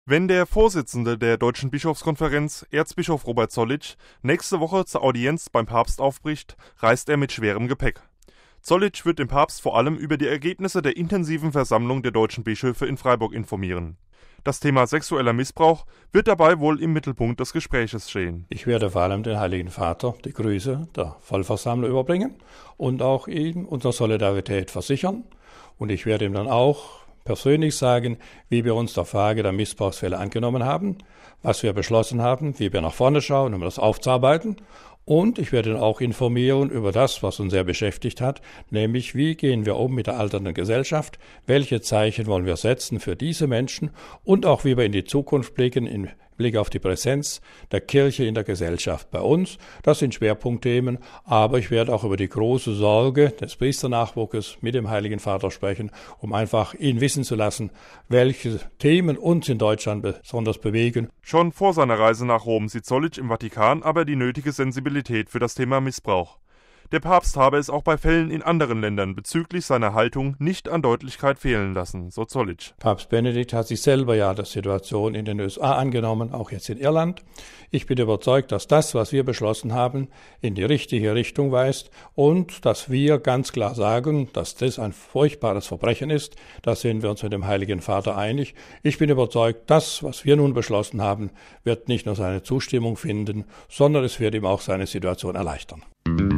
Wenn der Vorsitzende der Deutschen Bischofskonferenz, Erzbischof Robert Zollitsch, nächste Woche zur Audienz beim Papst aufbricht, reist er mit schwerem Gepäck. Zollitsch wird den Papst vor allem über die Ergebnisse der intensiven Versammlung der deutschen Bischöfe in Freiburg informieren. Das Thema sexueller Missbrauch wird dabei wohl im Mittelpunkt des Gespräches stehen. Ich werde vor allem den Heiligen Vater die Grüße der Vollversammlung überbringen und auch ihm unsere Solidarität versichern. Und ich werde ihm dann auch persönlich sagen, wie wir uns der Frage der Missbrauchsfälle angenommen haben, was wir beschlossen haben, wie wir nach vorne schauen, um das aufzuarbeiten. Und ich werde ihn auch informieren über das, was uns sehr beschäftigt hat, nämlich wie gehen wir um mit der alternden Gesellschaft, welche Zeichen wollen wir setzen für diese Menschen und auch wie wir in die Zukunft blicken, im Blick auf die Präsenz der Kirche in der Gesellschaft bei uns. Das sind Schwerpunktthemen, aber ich werde auch über die große Sorge des Priesternachwuchses mit dem Heiligen Vater sprechen, um einfach ihn wissen zu lassen, welche Themen uns in Deutschland besonders bewegen. Schon vor seiner Reise nach Rom sieht Zollitsch im Vatikan aber die nötige Sensibilität für das Thema Missbrauch. Der Papst habe es auch bei Fällen in anderen Ländern bezüglich seiner Haltung nicht an Deutlichkeit fehlen lassen, so Zollitsch. Papst Benedikt hat sich selber ja der Situation in den USA angenommen, auch jetzt in Irland. Ich bin überzeugt, dass das, was wir beschlossen haben, in die richtige Richtung weist und dass wir ganz klar sagen, dass das ein furchtbares Verbrechen ist. Da sind wir uns mit dem Heiligen Vater einig. Ich bin überzeugt, das, was wir nun beschlossen haben, wird nicht nur seine Zustimmung finden, sondern es wird ihm auch seine Situation erleichtern.